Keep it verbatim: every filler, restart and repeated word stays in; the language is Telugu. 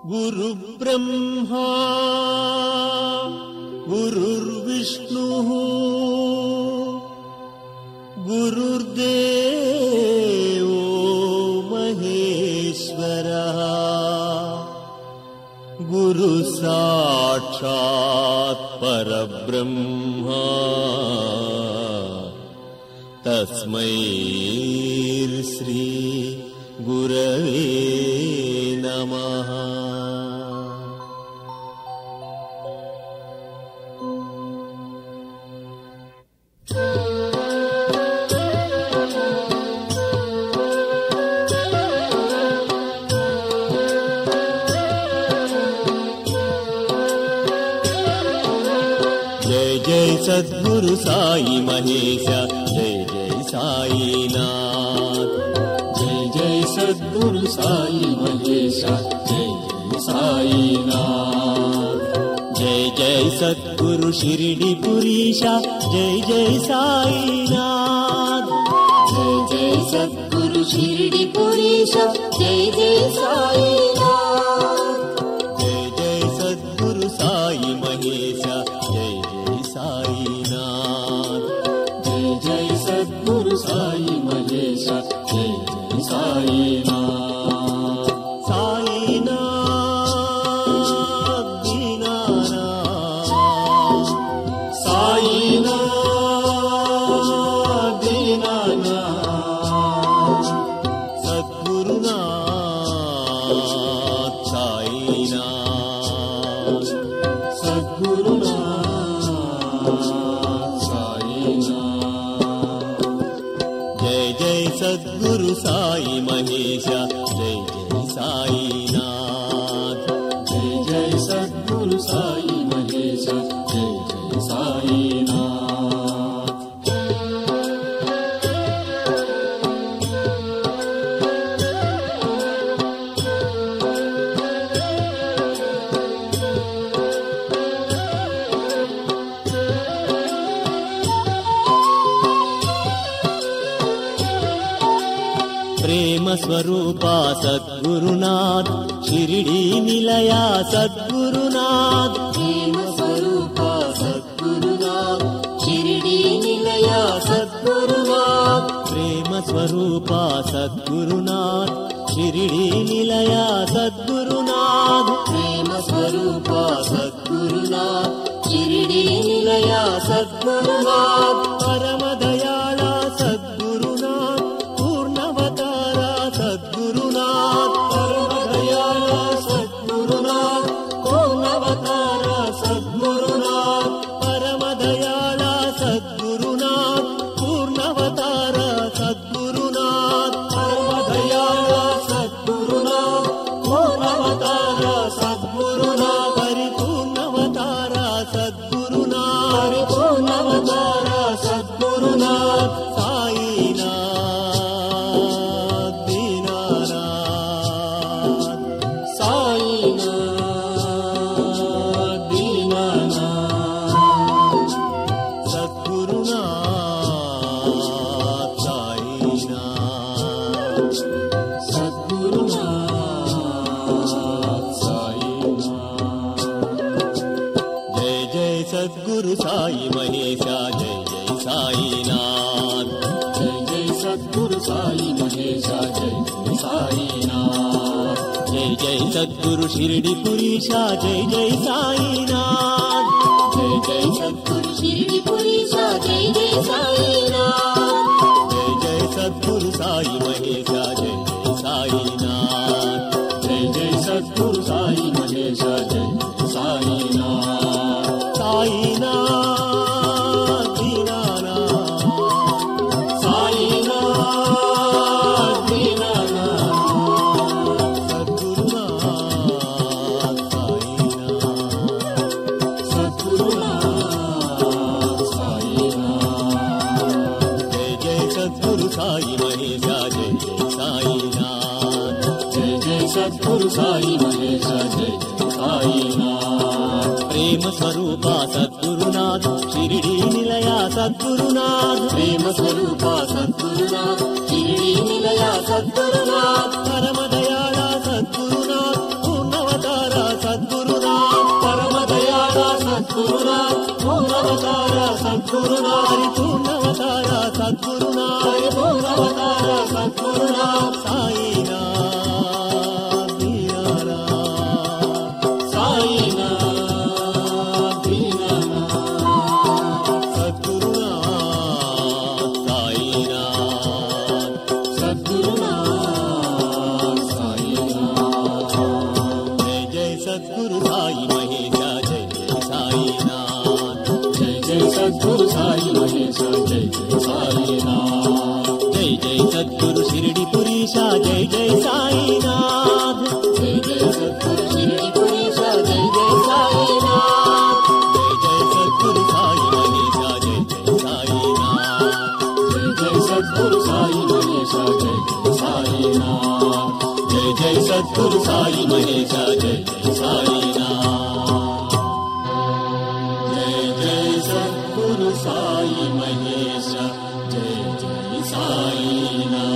గురు బ్రహ్మా గురుర్విష్ణుః గురుర్దేవో మహేశ్వరః గురు సాక్షాత్ పరబ్రహ్మ తస్మై శ్రీ గురవే నమః. జై జై సద్గురు సాయి మహేశ, జై జై సాయినాథ్. జై జై సద్గురు సాయి మహేశ, జై జై సాయినాథ్. జై జై సద్గురు షిరిడి పురీశ, జై జై సాయినాథ్. జై జై సద్గురు షిరిడి పురీశ, జై జై సాయినాథ్. జై జై సద్గురు సాయి మహేశ, జై జై సాయినాథ్. జై జై సద్గురు సాయి మహేశ, జై జై సాయినాథ్. సాయినాథ్ దీనానాథ్, సాయినాథ్ దీనానాథ్. సద్గురునాథ్ సాయినాథ్. సద్గురునాథ్ సాయినాథ్. జై జై సద్గురు సాయి మహేశ, జై జై సాయినాథ్. జై జై సద్గురు సాయి మహేశ, జై జై సాయినాథ్. ప్రేమ స్వరూప సద్గురునాథ్, షిరిడి నిలయ సద్గురునాథ్. ప్రేమ స్వరూప సద్గురునాథ్, షిరిడి నిలయ సద్గురునాథ్. ప్రేమ స్వరూప సద్గురునాథ్, షిరిడి నిలయ సద్గురునాథ్. ప్రేమ స్వరూప సద్గురునాథ్, షిరిడి నిలయ సద్గురునాథ్. పరమ దయాళ సద్గురునాథ్, పూర్ణవతార సద్గురునాథ్. పరమ దయాళ సద్గురునాథ్, పూర్ణవతార సద్గురునాథ్. పరమ దయాళ సద్గురునాథ్, పూర్ణవతార సద్గురునాథ్. పరమ దయాళ సద్గురునాథ్, పూర్ణవతార సద్గురునాథ్. పరిపూర్ణవతార సద్గురునాథ్. పరిపూర్ణవతార సద్గురునాథ్. సాయినాథ్ దీనానాథ్. సాయినాథ్ దీనానాథ్. సద్గురునాథ్ సాయినాథ్. సద్గురునాథ్ సాయినాథ్. జై జై సద్గురు సాయి మహేశ, జై జై సాయినాథ్. జై జై సద్గురు సాయి మహేశ, జై జై సాయినాథ్. జై జై సద్గురు షిరిడి పురీశ, జై జై సాయినాథ్. జై జై సద్గురు షిరిడి పురీశ, జై జై సాయినాథ్. జై జై సద్గురు సాయి మహేశ, జై జై సాయినాథ్. జై జై సద్గురు సాయి మహేశ, జై జై సాయినాథ్. సాయినాథ్ దీనానాథ్. సాయినాథ్ దీనానాథ్. సద్గురునాథ్ సాయినాథ్. సద్గురునాథ్ సాయినాథ్. జై జై సద్గురు సాయి మహేశ, జై జై సాయినాథ్. జై జై సద్గురు సాయి మహేశ, జై జై సాయినాథ్. ప్రేమ స్వరూప సద్గురునాథ్, షిరిడి నిలయ సద్గురునాథ్. ప్రేమ స్వరూప సద్గురునాథ్, షిరిడి నిలయ సద్గురునాథ్. పరమ దయాళ సద్గురునాథ్, పూర్ణవతార సద్గురునాథ్ పరిపూర్ణావతార సద్గురునాథ్ సాయినాథ్ దీనానాథ్ సాయినాథ్ దీనానాథ్ సద్గురునాథ్ సాయినాథ్ సద్గురునాథ్ సాయినాథ్ జై జై సద్గురు సాయి మహేశ జై జై సాయినాథ్ జై జై సద్గురు సాయి మహేశ జై జై సాయినాథ్ జై జై సద్గురు షిరిడి పురీశ జై జై సాయినాథ్ జై జై సద్గురు షిరిడి పురీశ జై జై సాయినాథ్ జై జై సద్గురు సాయి మహేశ జై జై సాయినాథ్ జై జై సద్గురు సాయి మహేశ జై జై సాయినాథ్ జై జై సద్గురు సాయి మహేశ జై జై సాయినాథ్ జై జై సద్గురు సాయి మహేశ జై జై సాయినాథ్